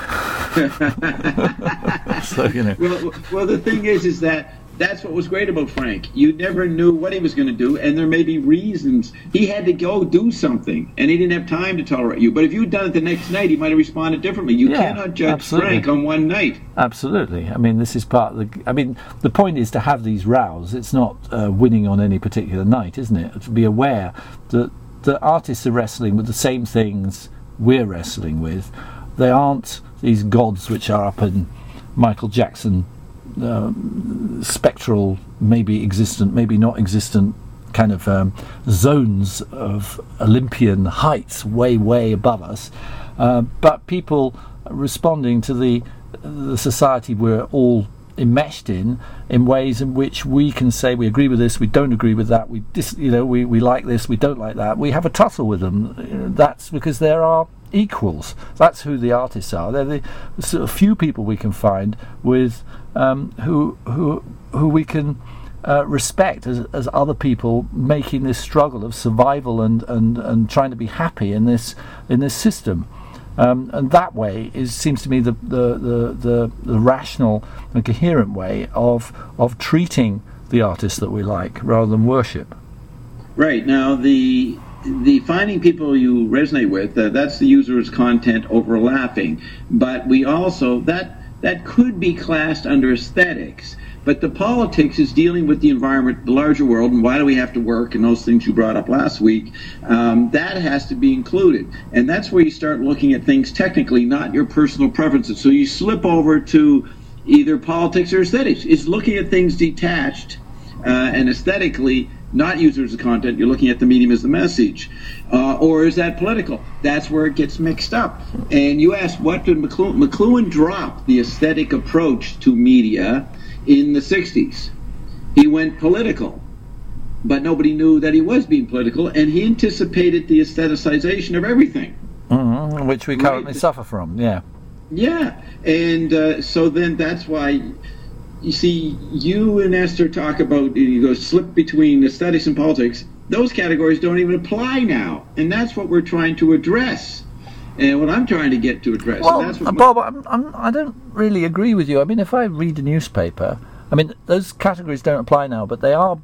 So, you know. Well, well, the thing is, is that that's what was great about Frank. You never knew what he was going to do, and there may be reasons. He had to go do something, and he didn't have time to tolerate you. But if you'd done it the next night, he might have responded differently. You Yeah, cannot judge absolutely. Frank on one night. Absolutely. I mean, this is part of the... I mean, the point is to have these rows. It's not uh, winning on any particular night, isn't it? To be aware that the artists are wrestling with the same things we're wrestling with. They aren't these gods which are up in Michael Jackson... Uh, spectral, maybe existent, maybe not existent, kind of um, zones of Olympian heights way, way above us, uh, but people responding to the the society we're all enmeshed in, in ways in which we can say we agree with this, we don't agree with that, we dis, you know, we, we like this, we don't like that. We have a tussle with them. That's because there are equals. That's who the artists are. They're the sort of few people we can find with um, who who who we can uh, respect as as other people making this struggle of survival and, and, and trying to be happy in this in this system. Um, and that way is seems to me the the, the, the the rational and coherent way of of treating the artists that we like rather than worship. Right. Now the the finding people you resonate with, uh, that's the user's content overlapping. But we also, that that could be classed under aesthetics. But the politics is dealing with the environment, the larger world, and why do we have to work, and those things you brought up last week. Um, that has to be included. And that's where you start looking at things technically, not your personal preferences. So you slip over to either politics or aesthetics. It's looking at things detached uh, and aesthetically, not users of content. You're looking at the medium as the message. Uh, or is that political? That's where it gets mixed up. And you asked, what did McLuhan, McLuhan drop the aesthetic approach to media in the sixties. He went political, but nobody knew that he was being political, and he anticipated the aestheticization of everything. Mm-hmm, which we currently right. suffer from, yeah. Yeah, and uh, so then that's why, you see, you and Esther talk about, you go slip between aesthetics and politics. Those categories don't even apply now, and that's what we're trying to address. And what I'm trying to get to address. Well, that's what Bob, I'm, I'm, I don't really agree with you. I mean, if I read a newspaper, I mean, those categories don't apply now, but they are,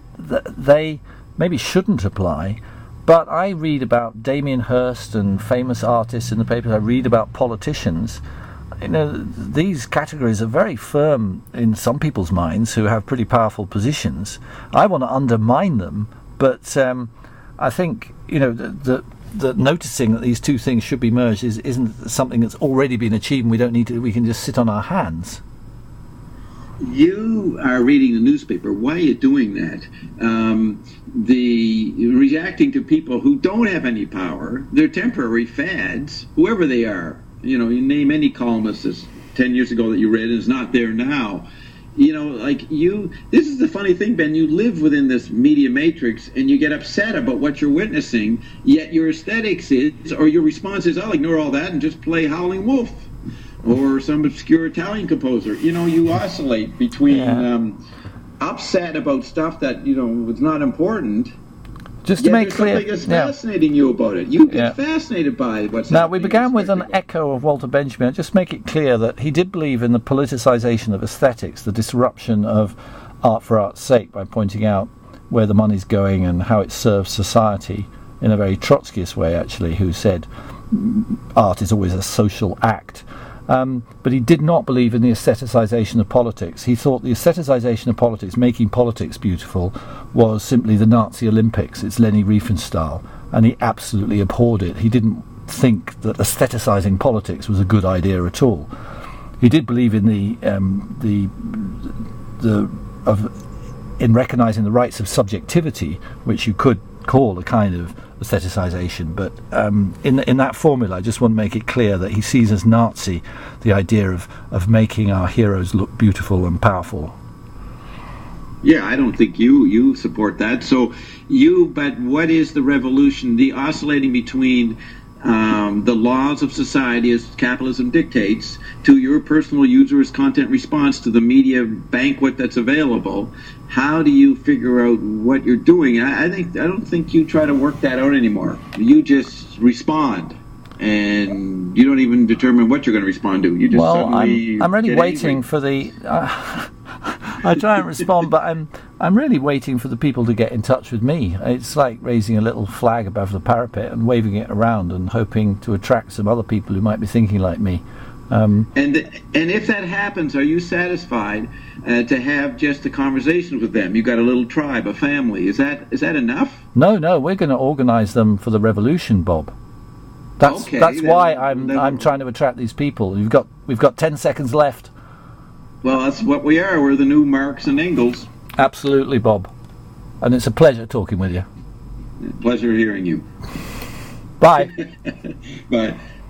they maybe shouldn't apply. But I read about Damien Hirst and famous artists in the papers. I read about politicians. You know, these categories are very firm in some people's minds who have pretty powerful positions. I want to undermine them, but um, I think, you know, that the, that noticing that these two things should be merged is, isn't something that's already been achieved and we don't need to, we can just sit on our hands. You are reading the newspaper. Why are you doing that? Um, the reacting to people who don't have any power, they're temporary fads, whoever they are. You know, you name any columnist that's ten years ago that you read and is not there now. You know, like you, this is the funny thing, Ben, you live within this media matrix and you get upset about what you're witnessing, yet your aesthetics is, or your response is, I'll ignore all that and just play Howling Wolf or some obscure Italian composer. You know, you oscillate between yeah. um, upset about stuff that, you know, was not important. Just to yet make there's clear, something that's yeah. fascinating you about it. You get Yeah. fascinated by what's Now, happening. we began in with an spectacle. echo of Walter Benjamin. I'll just make it clear that he did believe in the politicization of aesthetics, the disruption of art for art's sake, by pointing out where the money's going and how it serves society in a very Trotskyist way, actually, who said art is always a social act. Um, but he did not believe in the aestheticization of politics. He thought the aestheticization of politics, making politics beautiful, was simply the Nazi Olympics. It's Leni Riefenstahl, and he absolutely abhorred it. He didn't think that aestheticizing politics was a good idea at all. He did believe in the um, the the of in recognizing the rights of subjectivity, which you could call a kind of aestheticization, but um, in in that formula I just want to make it clear that he sees as Nazi the idea of, of making our heroes look beautiful and powerful. Yeah, I don't think you you support that. So you, but what is the revolution, the oscillating between um, the laws of society as capitalism dictates to your personal user's content response to the media banquet that's available? How do you figure out what you're doing? I, I think I don't think you try to work that out anymore. You just respond, and you don't even determine what you're going to respond to. You just well, suddenly I'm, I'm really get waiting angry. for the. Uh, I try and respond, but I'm I'm really waiting for the people to get in touch with me. It's like raising a little flag above the parapet and waving it around and hoping to attract some other people who might be thinking like me. Um, And and if that happens, are you satisfied uh, to have just a conversation with them? You got a little tribe, a family. Is that is that enough? no, no, we're going to organise them for the revolution, Bob. That's Okay, that's then- why I'm then- I'm trying to attract these people. We've got we've got ten seconds left. Well, that's what we are. We're the new Marx and Engels. Absolutely, Bob. And it's a pleasure talking with you. Pleasure hearing you. Bye. Bye.